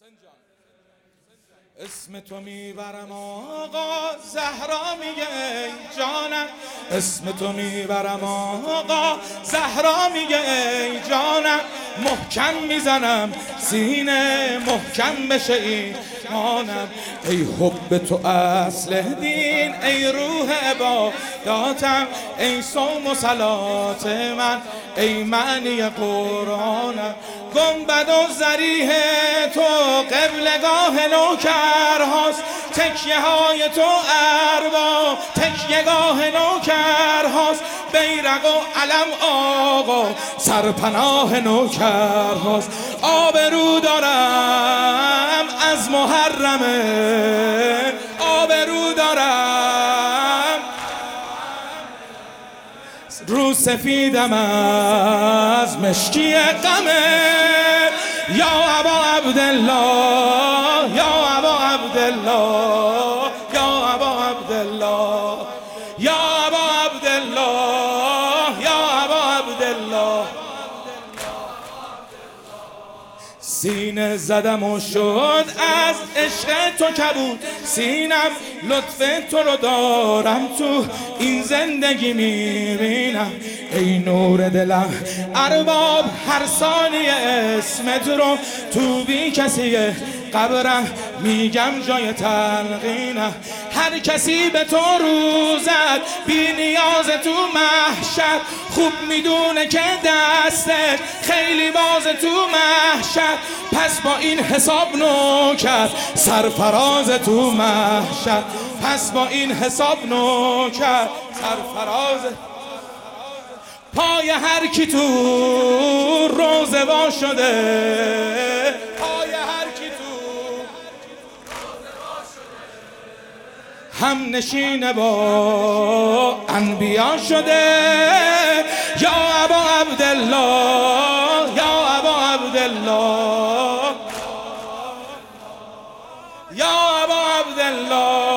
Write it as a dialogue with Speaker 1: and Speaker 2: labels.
Speaker 1: اسم تو میبرم آقا زهرا میگه ای جانم، اسم تو میبرم آقا زهرا میگه ای جانم، محکم میزنم سینه محکم بشه ایمانم، ای حب تو اصل دین، ای روح عباداتم، ای صوم و صلات من، ای معنی قرآنم، گنبد و ضریح تو قبلگاه نوکرهاست، تکیه های تو ارباب تکیهگاه نوکرهاست، بیرق و علم آقا سرپناه نوکرهاست، آبرو دارم از محرمه، آبرو دارم رو سفیدم از مشکی غمه، یا ابا عبدالله یا ابا عبدالله یا ابا عبدالله یا ابا عبدالله یا ابا عبدالله، سینه زدم و شد از عشق تو کبود سینم، لطف تو رو دارم تو این زندگی میبینم، ای نور دلم ارباب هر ثانیه اسمت رو تو بی کسی قبرم میگم جای تلقینم، هر کسی به تو روزد بی نیاز تو محشر، خوب میدونه که دستت خیلی باز تو محشر، پس با این حساب نوکر سرفراز تو محشر، پس با این حساب نوکر سرفراز، پای هر کی تو روزه وا شده، پای هر کی تو هم نشین با انبیا شده، یا ابا عبدالله یا ابا عبدالله یا ابا عبدالله